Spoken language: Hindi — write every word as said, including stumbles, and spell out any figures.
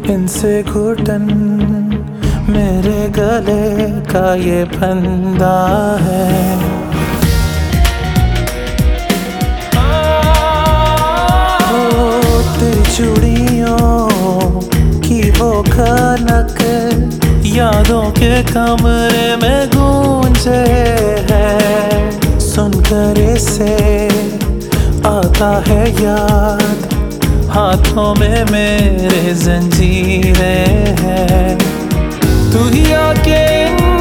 इनसे घुटन मेरे गले का ये फंदा है। ओ तेरी चूड़ियों की वो खनक यादों के कमरे में गूंजे है। सुनकर इसे आता है याद, हाथों में मेरे जंजीरें हैं। तू ही आके